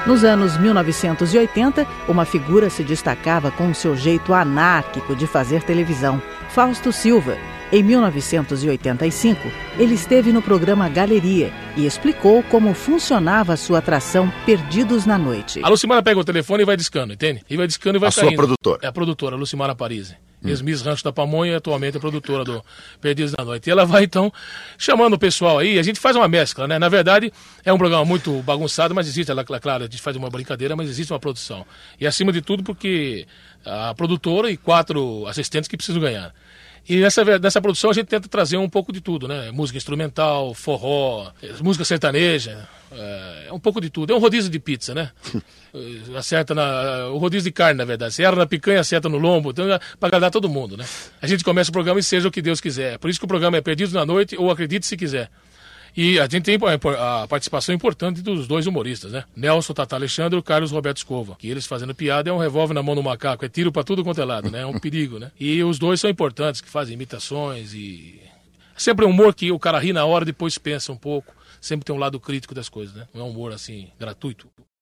Nos anos 1980, uma figura se destacava com o seu jeito anárquico de fazer televisão, Fausto Silva. Em 1985, ele esteve no programa Galeria e explicou como funcionava a sua atração Perdidos na Noite. A Lucimara pega o telefone e vai discando, entende? E vai discando e vai caindo. A sua produtora? É a produtora, a Lucimara Parisi. Ex-Miss Rancho da Pamonha e atualmente é produtora do Perdidos na Noite. E ela vai, então, chamando o pessoal aí, a gente faz uma mescla, né? Na verdade, é um programa muito bagunçado, mas existe, claro, a gente faz uma brincadeira, mas existe uma produção. E acima de tudo porque a produtora e 4 assistentes que precisam ganhar. E nessa produção a gente tenta trazer um pouco de tudo, né? Música instrumental, forró, música sertaneja, um pouco de tudo. É um rodízio de pizza, né? Acerta o rodízio de carne, na verdade. Você erra na picanha, acerta no lombo, então, para agradar todo mundo, né? A gente começa o programa e seja o que Deus quiser. Por isso que o programa é Perdidos na Noite ou Acredite se quiser. E a gente tem a participação importante dos 2 humoristas, né? Nelson Tata Alexandre e o Carlos Roberto Escova. Que eles fazendo piada é um revólver na mão do macaco, é tiro pra tudo quanto é lado, né? É um perigo, né? E os 2 são importantes, que fazem imitações e... Sempre é um humor que o cara ri na hora, depois pensa um pouco. Sempre tem um lado crítico das coisas, né? Não é um humor, assim, gratuito.